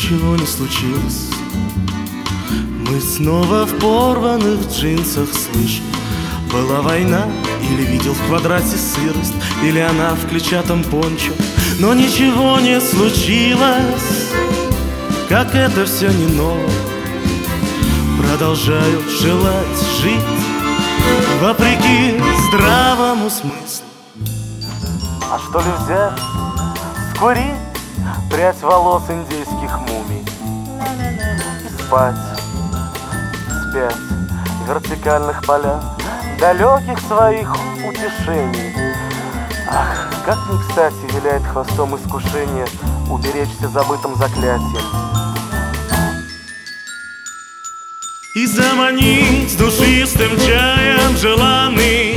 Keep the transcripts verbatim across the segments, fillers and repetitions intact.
ничего не случилось. Мы снова в порванных джинсах, слышь. Была война, или видел в квадрате сырость, или она в клетчатом пончо. Но ничего не случилось, как это все не ново. Продолжаю желать жить вопреки здравому смыслу. А что ли взять, скурить прядь волос индейских мумий и спать спять в вертикальных полях далеких своих утешений. Ах, как не кстати виляет хвостом искушение уберечься забытым заклятием и заманить душистым чаем желанный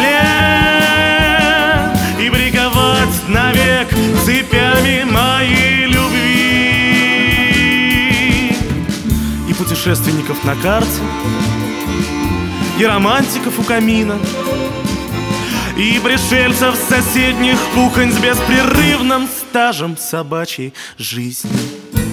плен и приковать навек цепями моей любви. И путешественников на карте, и романтиков у камина, и пришельцев с соседних кухонь с беспрерывным стажем собачьей жизни.